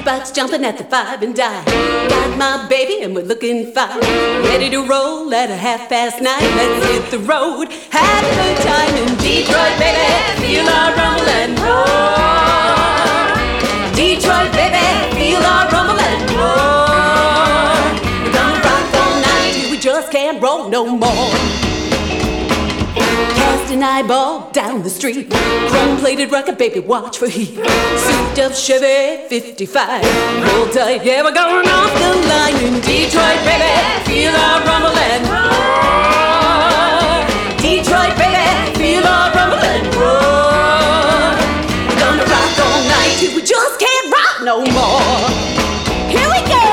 jukebox jumping at the 5 and dime. Got my baby and we're looking fine. Ready to roll at 9:30. Let's hit the road, have a good time in Detroit, baby. Feel our rumble and roar. Detroit, baby, feel our rumble and roar. We're gonna rock all night till we just can't roll no more. Cast an eyeball down the street. Chrome-plated rocket, baby, watch for heat. Souped up Chevy 55. Hold tight, yeah, we're going off the line in Detroit, baby. Feel our rumble and roar. Detroit, baby, feel our rumble and roar. We're gonna rock all night till we just can't rock no more. Here we go.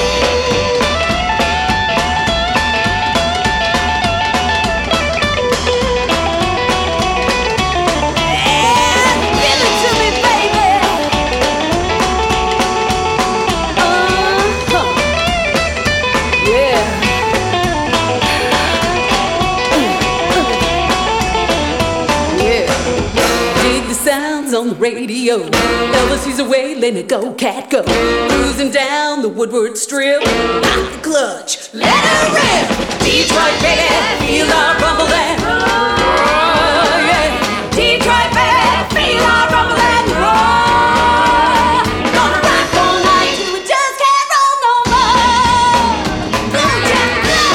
On the radio, Elvis, he's away, let it go, cat go. Cruising down the Woodward Strip, lock the clutch, let her rip. Detroit, baby, feel our rumble and roar, yeah. Detroit, baby, feel our rumble and roar. Gonna rock all night till we just can't roll no more. Blow down,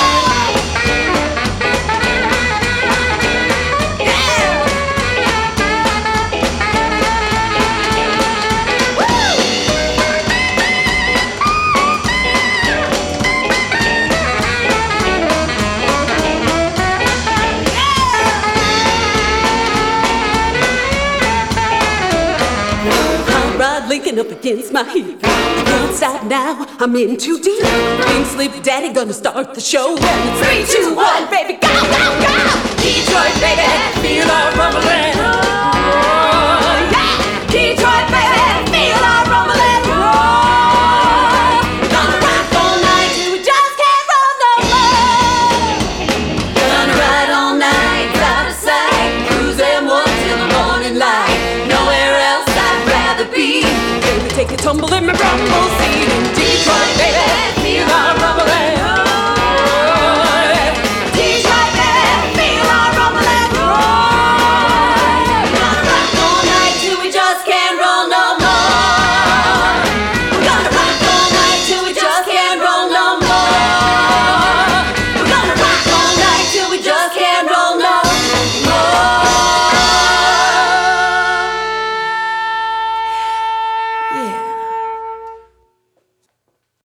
Linking up against my heel. I can't stop now, I'm in too deep. Pink Slip Daddy gonna start the show. And 3, 2, 1, baby, go, go, go! Detroit, baby, feel our rumble and roar. Yeah! Detroit, baby, feel our rumble and roar. Gonna rock all night till we just can't roll no more. Gonna ride all night, out of sight. Cruise them one till the morning light. Nowhere else I'd rather be. Take a tumble in my rumble seat in Detroit, baby. Feel our